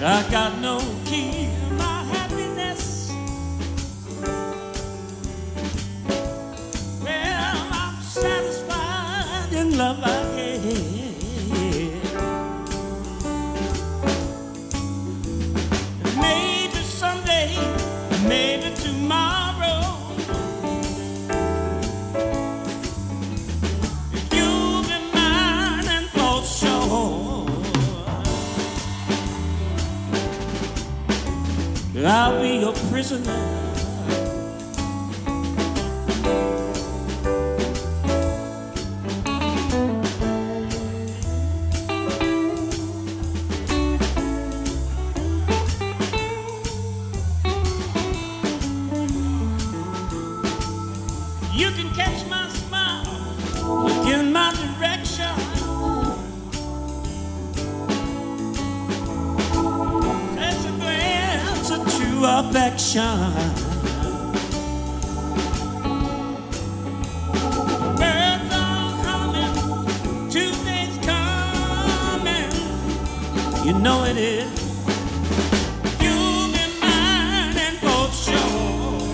I got no key to my happiness. Well, I'm satisfied in love I get. Maybe someday, maybe tomorrow, you'll be mine and for sure. I'll be your prisoner. You can catch my smile, look in my direction. There's a glance of true affection. Birds are humming, Tuesday's coming. You know it is. You'll be mine and for sure.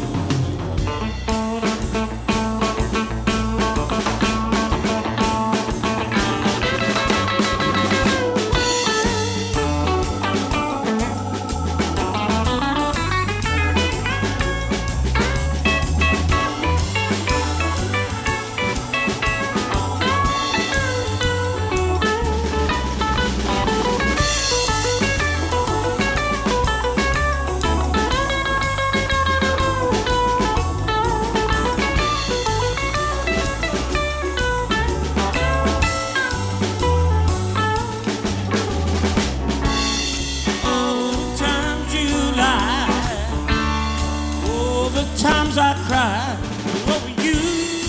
Times I cried over you.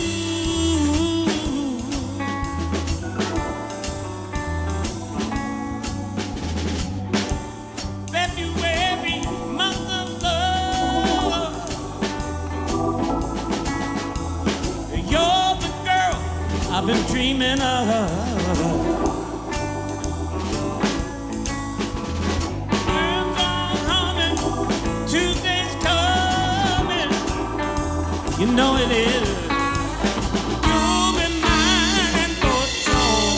February, month of love. You're the girl I've been dreaming of. Birds are humming, Tuesday's coming. You know it is. You'll be mine and for sure.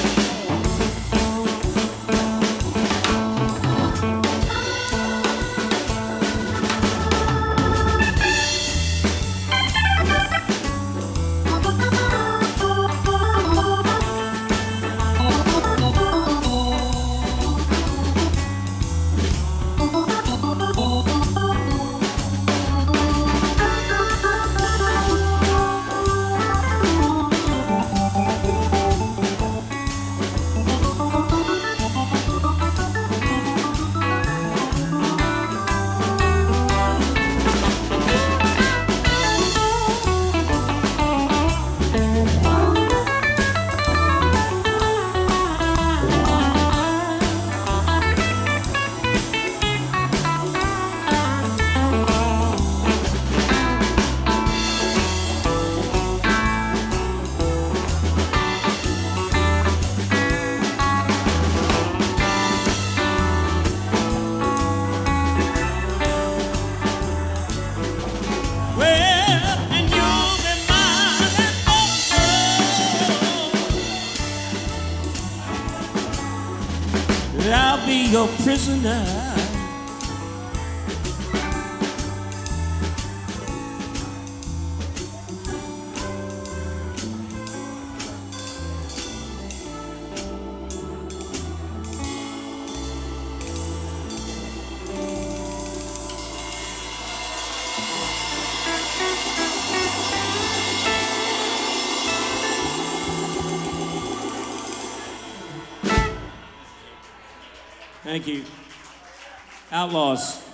I'll be your prisoner. Thank you. Outlaws.